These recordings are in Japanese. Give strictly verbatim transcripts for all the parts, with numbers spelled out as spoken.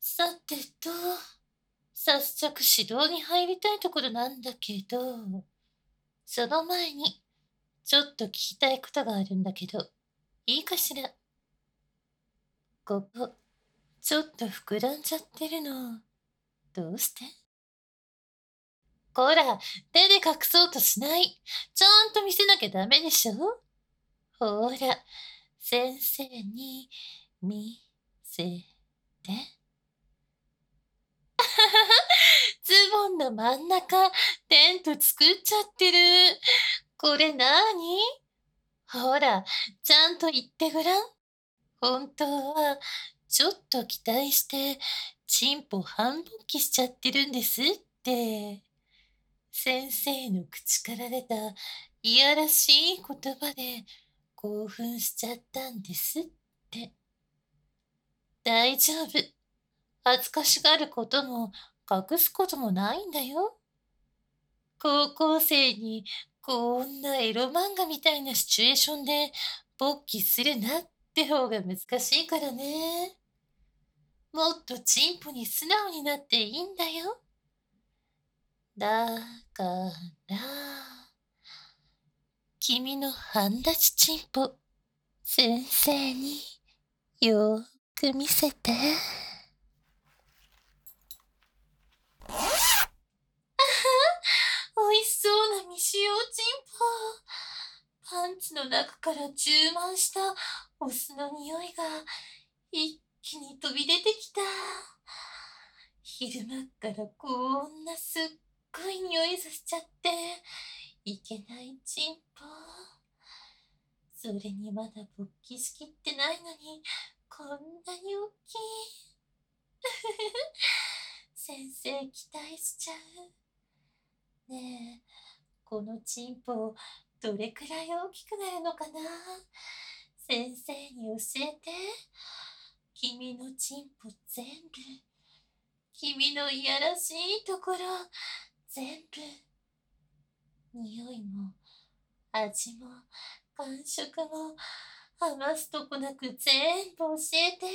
さてと、早速指導に入りたいところなんだけど、その前に、ちょっと聞きたいことがあるんだけど、いいかしら？ここ、ちょっと膨らんじゃってるの、どうして？こら、手で隠そうとしない。ちゃんと見せなきゃダメでしょ？ほら、先生に見せて。ズボンの真ん中、テント作っちゃってる。これなに？ほら、ちゃんと言ってごらん。本当は、ちょっと期待して、チンポ半勃起しちゃってるんですって。先生の口から出たいやらしい言葉で興奮しちゃったんですって。大丈夫。恥ずかしがることも隠すこともないんだよ。高校生にこんなエロ漫画みたいなシチュエーションで勃起するなって方が難しいからね。もっとチンポに素直になっていいんだよ。だから、君の半立ちチンポ、先生によーく見せて。おいしそうな未使用チンポ。パンツの中から充満したお酢の匂いが一気に飛び出てきた。昼間っからこんなすっごい匂いさせちゃっていけないチンポ。それにまだ勃起しきってないのにこんなに大きい。先生期待しちゃう。ねえ、このチンポどれくらい大きくなるのかな？先生に教えて。君のチンポ全部、君のいやらしいところ全部、匂いも味も感触も余すとこなく全部教えて。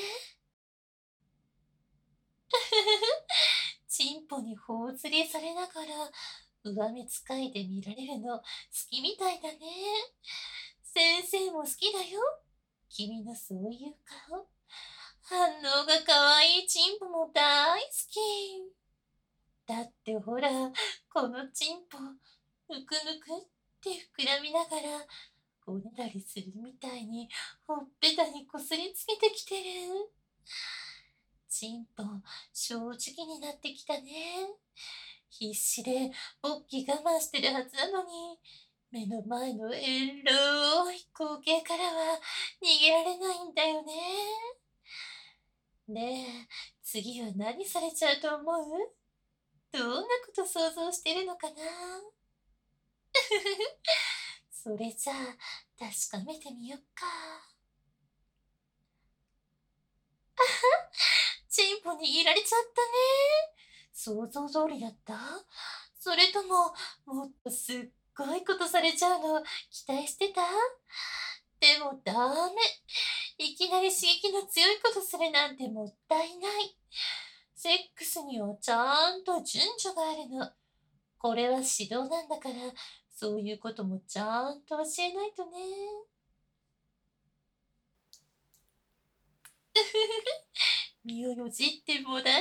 チンポに頬ずりされながら上目使いで見られるの好きみたいだね。先生も好きだよ。君のそういう顔。反応が可愛いチンポも大好き。だってほら、このチンポ、ぬくぬくって膨らみながら、おねだりするみたいにほっぺたにこすりつけてきてる。チンポ、正直になってきたね。必死で勃起我慢してるはずなのに、目の前のエロい光景からは逃げられないんだよね。ねえ、次は何されちゃうと思う？どんなこと想像してるのかな？それじゃあ、確かめてみよっか。チンポにいられちゃったね。想像通りだった？それとも、もっとすっごいことされちゃうの期待してた？でもダメ。いきなり刺激の強いことするなんてもったいない。セックスにはちゃんと順序があるの。これは指導なんだから、そういうこともちゃんと教えないとね。身をよじってもらえちゃって。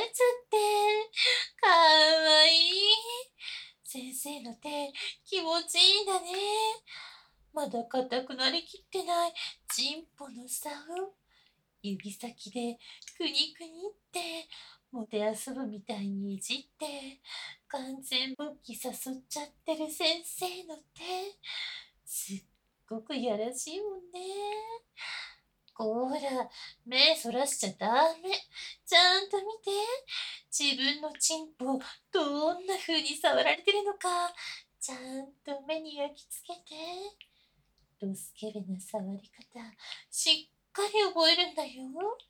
かわいい。先生の手、気持ちいいんだね。まだ硬くなりきってないチンポの下を指先でくにくにってもてあそぶみたいにいじって完全勃起誘っちゃってる先生の手、すっごくやらしいもんね。こら、目そらしちゃダメ。ちゃんと見て。自分のチンポ、どんな風に触られてるのか、ちゃんと目に焼き付けて。ドスケベな触り方、しっかり覚えるんだよ。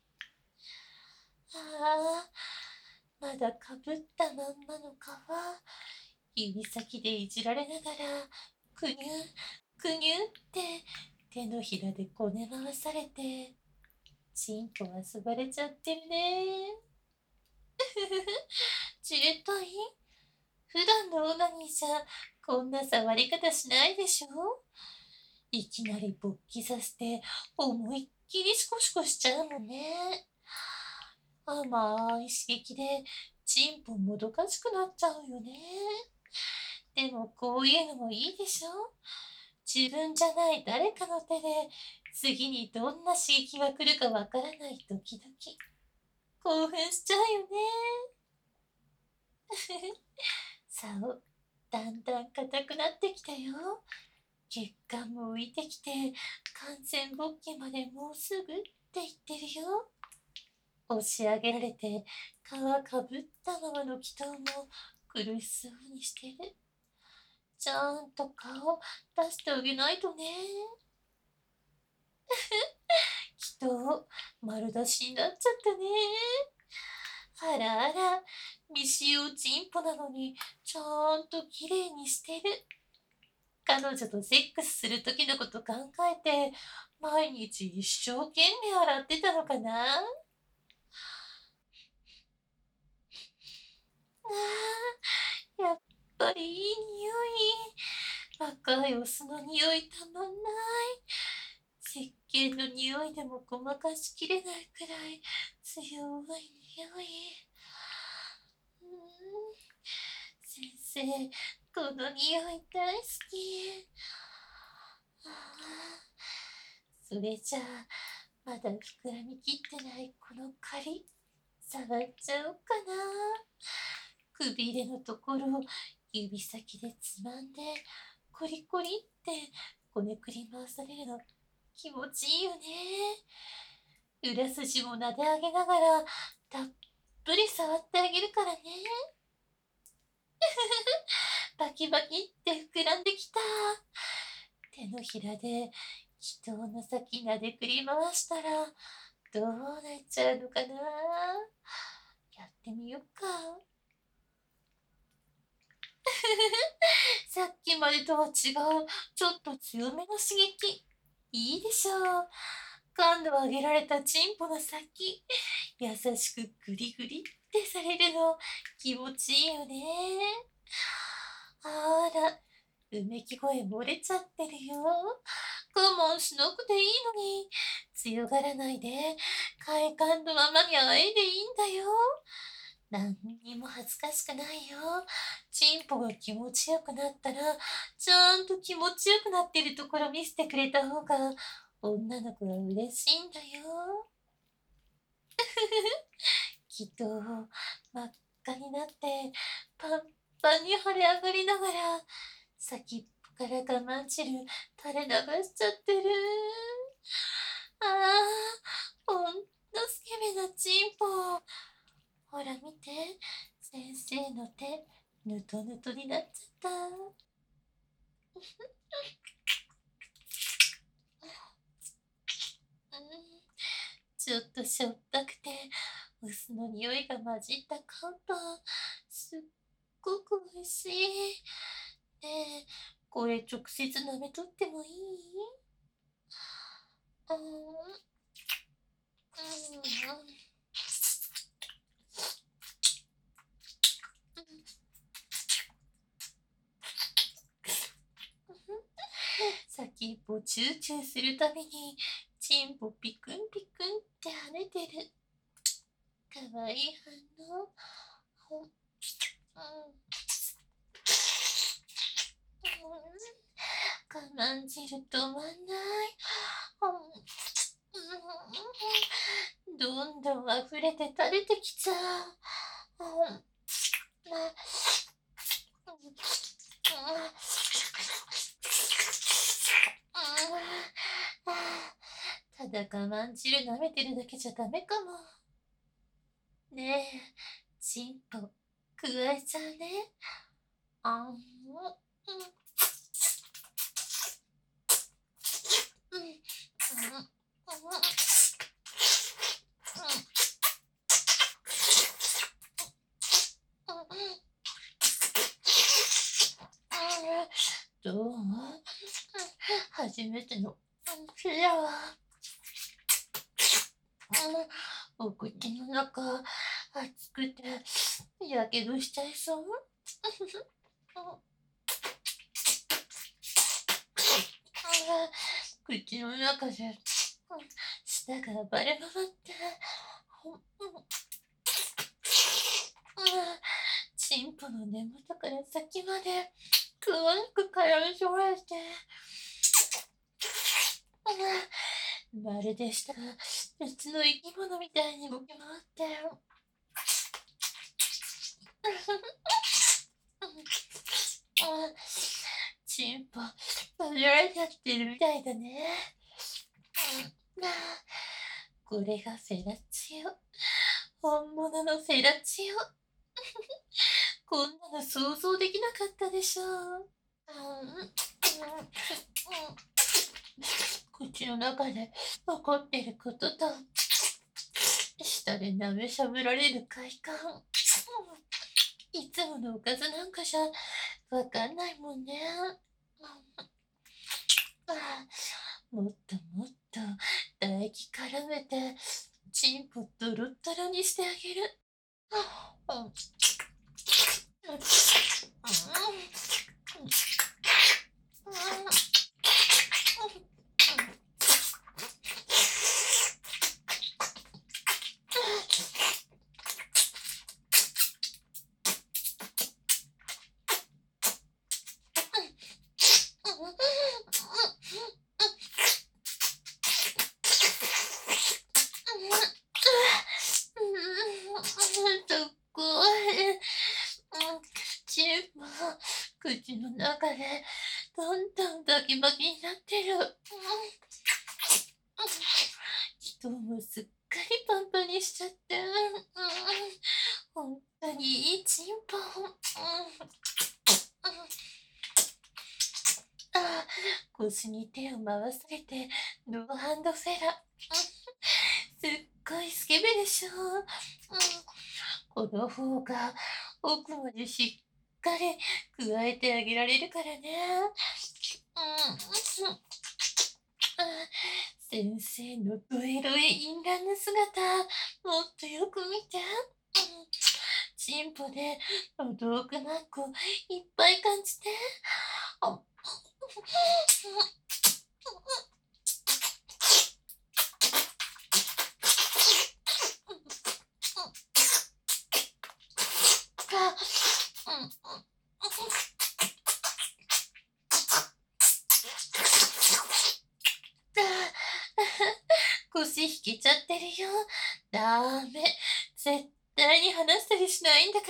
ああ、まだかぶったまんまの皮、指先でいじられながら、くにゅ、くにゅって手のひらでこね回されて、チンコ遊ばれちゃってるね。 じれたい？普段のオナニーじゃこんな触り方しないでしょ？いきなり勃起させて思いっきりシコシコしちゃうのね。甘い刺激でチンポもどかしくなっちゃうよね。でもこういうのもいいでしょ？自分じゃない誰かの手で次にどんな刺激が来るかわからないドキドキ。興奮しちゃうよね。さお、だんだん硬くなってきたよ。血管も浮いてきて、完全勃起までもうすぐって言ってるよ。押し上げられて、皮かぶったままの祈祷も苦しそうにしてる。ちゃんと顔出してあげないとね。祈祷、丸出しになっちゃったね。あらあら、未使用チンポなのに、ちゃんと綺麗にしてる。彼女とセックスする時のこと考えて、毎日一生懸命洗ってたのかな？ああ、やっぱりいい匂い。若いオスの匂いたまんない。石鹸の匂いでもごまかしきれないくらい強い匂い。うーん、先生、この匂い大好き。ああ、それじゃあ、まだ膨らみきってないこの仮、触っちゃおうかな。くびれのところを指先でつまんで、コリコリってこねくり回されるの気持ちいいよね。裏筋も撫で上げながら、たっぷり触ってあげるからね。バキバキって膨らんできた。手のひらで祈祷の先撫でくり回したら、どうなっちゃうのかな。やってみようか。さっきまでとは違う、ちょっと強めの刺激。いいでしょう。感度を上げられたチンポの先、優しくグリグリってされるの気持ちいいよね。あら、うめき声漏れちゃってるよ。我慢しなくていいのに、強がらないで、快感のままにあえいでいいんだよ。何にも恥ずかしくないよ。チンポが気持ちよくなったら、ちゃんと気持ちよくなってるところ見せてくれた方が、女の子は嬉しいんだよ。きっと、真っ赤になって、パンパンに腫れ上がりながら、先っぽから我慢汁垂れ流しちゃってる。ああ、ほんとスケベなチンポ。ほら見て、先生の手、ぬとぬとになっちゃった。うん、ちょっとしょっぱくて、お酢の匂いが混じった漢方、すっごく美味しい。ねえ、これ直接舐めとってもいい？うん、うん、先っぽチューチューするたびに、チンポピクンピクンって跳ねてる。かわいい反応。ほ、うん、我慢汁止まんない。うん、どんどん溢れて垂れてきちゃう。ただ我慢汁舐めてるだけじゃダメかも。ねえ、チンポ、くわえちゃうね。あん、うん、うん、うん、うん、どうも、初めてのフェアは、お口の中、 暑くて、やけどしちゃいそう。口の中で、舌が暴れ回って、チンポの根元から先まで、詳しく絡みしょられて、まるで舌が別の生き物みたいに動き回って、チンポ、食べられちゃってるみたいだね。これがフェラチオ。本物のフェラチオ。こんなの想像できなかったでしょう。口の中で起こってることと、舌で舐めしゃぶられる快感。いつものおかずなんかじゃわかんないもんね。もっともっと唾液絡めて、チンポドロッドロにしてあげる。すっごい。チンポ、口の中でどんどんバキバキになってる。人もすっかりパンパンにしちゃって、本当にいいチンポ。あ、腰に手を回されてノーハンドフェラ。すっごいスケベでしょ。この方が奥までしっかり加えてあげられるからね。先生のドエロエ淫乱な姿、もっとよく見て。チンポでお道具なんこいっぱい感じて。腰引けちゃってるよ。ダメ。絶対に離したりしないんだから。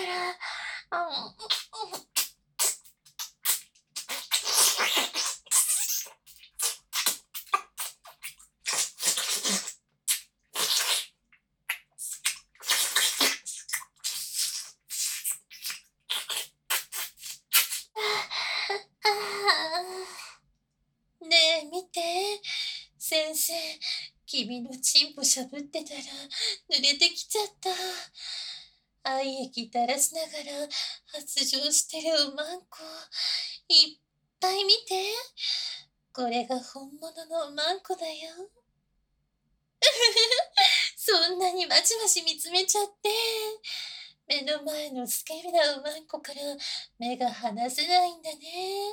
ねえ、見て。先生、君のチンポしゃぶってたら濡れてきちゃった。愛液垂らしながら発情してるおまんこ。いっぱい見て。これが本物のおまんこだよ。そんなにまちまち見つめちゃって。目の前のスケベなおまんこから目が離せないんだね。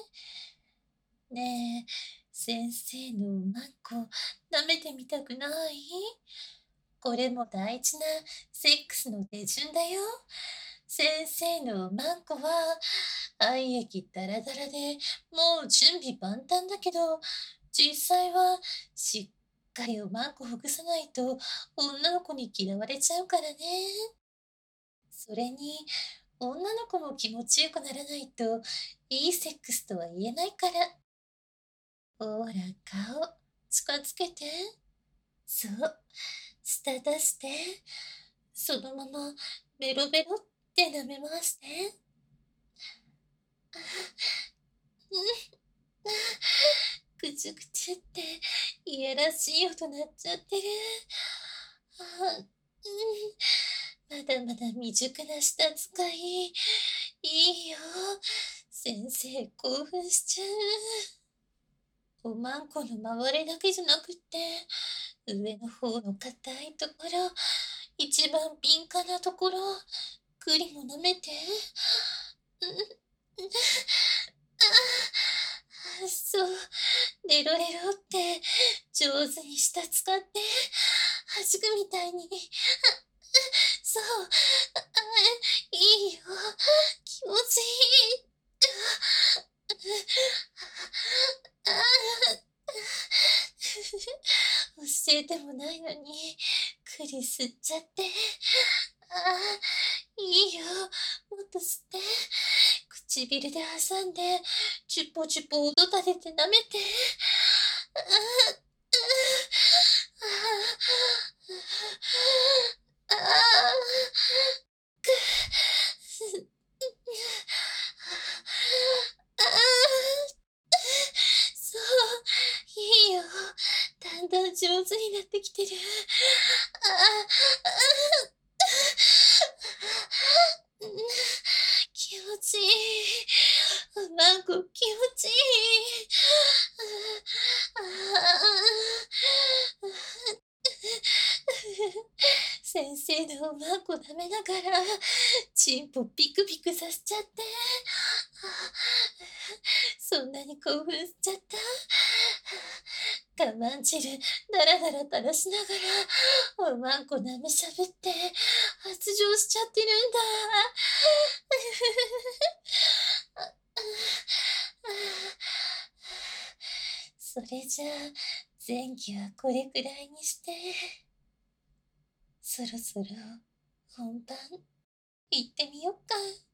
ねえ、先生のおまんこ舐めてみたくない？これも大事なセックスの手順だよ。先生のおまんこは愛液ダラダラでもう準備万端だけど、実際はしっかりおまんこほぐさないと女の子に嫌われちゃうからね。それに女の子も気持ちよくならないといいセックスとは言えないから。ほら、顔近づけて。そう、舌出して。そのままベロベロって舐め回して。ぐちゅぐちゅっていやらしい音鳴っちゃってる。あ、うん、まだまだ未熟な舌使い。いいよ。先生興奮しちゃう。おまんこの周りだけじゃなくて、上の方の硬いところ、 一番敏感なところ、栗も舐めて。うん、うん。ああ、そう、レロレロって上手に舌使って、弾くみたいに。あ、そう、あ、あ、いいよ、気持ちいい。ああ、教えてもないのに、栗吸っちゃって。ああ、いいよ、もっと吸って。唇で挟んで、チュポチュポ音立てて舐めて。ああ、ああ、ああ、ああ、く、ああ、そう、いいよ。だんだん上手になってきてる。ああ、ああ、うん、気持ちいい。ワンコ気持ちいい。ああ、先生のおまんこ舐めながら、チンポピクピクさせちゃって。そんなに興奮しちゃった。我慢汁ダラダラ垂らしながら、おまんこ舐めしゃぶって、発情しちゃってるんだ。それじゃあ、前期はこれくらいにして、そろそろ本番行ってみよっか。